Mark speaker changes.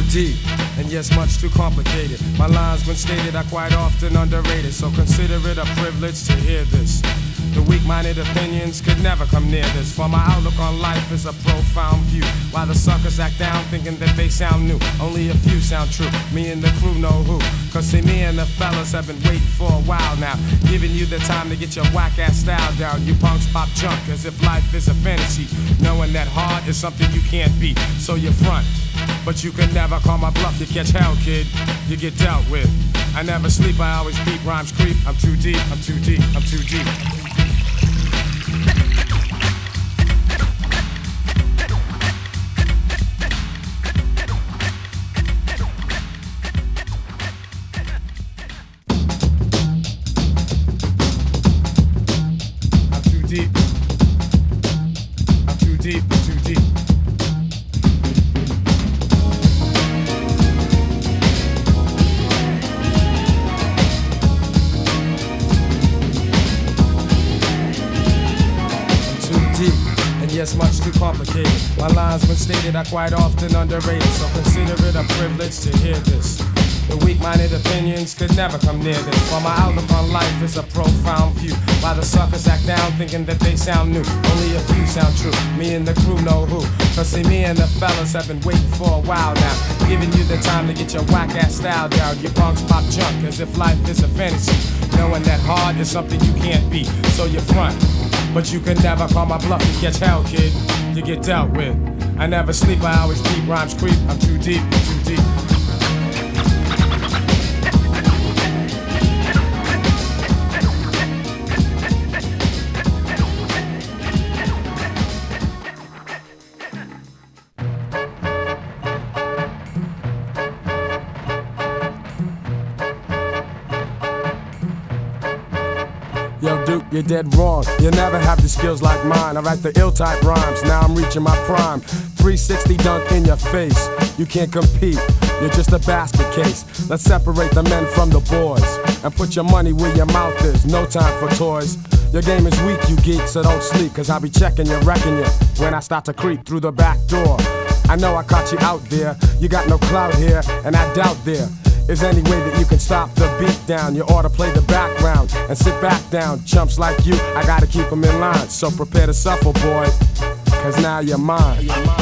Speaker 1: deep, and yes, much too complicated. My lines, when stated, are quite often underrated, so consider it a privilege to hear this. The weak-minded opinions could never come near this, for my outlook on life is a profound view. While the suckers act down thinking that they sound new, only a few sound true, me and the crew know who. Cause see, me and the fellas have been waiting for a while now, giving you the time to get your whack-ass style down. You punks pop junk as if life is a fantasy, knowing that hard is something you can't beat. So you front, but you can never call my bluff. You catch hell, kid, you get dealt with. I never sleep, I always peep, rhymes creep. I'm too deep, I'm too deep, I'm too deep. Deep. I'm too deep, I'm too deep. I'm too deep, and yes, much too complicated. My lines, when stated, are quite often underrated, so consider it a privilege to hear this. The weak-minded opinions could never come near this, while my outlook on life is a profound view. While the suckers act down thinking that they sound new, only a few sound true, me and the crew know who. Cause see, me and the fellas have been waiting for a while now, giving you the time to get your whack-ass style down. You punks pop junk as if life is a fantasy, knowing that hard is something you can't beat. So you front, but you can never call my bluff. You catch hell, kid, you get dealt with. I never sleep, I always keep rhymes creep. I'm too deep, I'm too deep. Yo, Duke, you're dead wrong. You'll never have the skills like mine. I write the ill-type rhymes, now I'm reaching my prime. 360 dunk in your face, you can't compete. You're just a basket case. Let's separate the men from the boys and put your money where your mouth is. No time for toys. Your game is weak, you geek, so don't sleep, cause I'll be checking you, wrecking you when I start to creep through the back door. I know I caught you out there. You got no clout here, and I doubt there is any way that you can stop the beat down. You ought to play the background and sit back down. Chumps like you, I gotta keep them in line. So prepare to suffer, boy, cause now you're mine.